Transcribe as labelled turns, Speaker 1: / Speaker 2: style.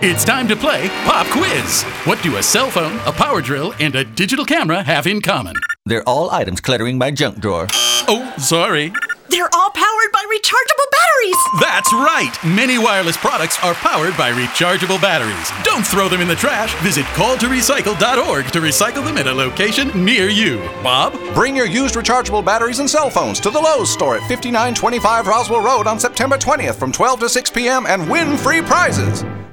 Speaker 1: It's time to play Pop Quiz. What do a cell phone, a power drill, and a digital camera have in common?
Speaker 2: They're all items cluttering my junk drawer.
Speaker 1: Oh, sorry.
Speaker 3: They're all powered by rechargeable batteries.
Speaker 1: That's right. Many wireless products are powered by rechargeable batteries. Don't throw them in the trash. Visit calltorecycle.org to recycle them at a location near you. Bob?
Speaker 4: Bring your used rechargeable batteries and cell phones to the Lowe's store at 5925 Roswell Road on September 20th from 12 to 6 p.m. and win free prizes.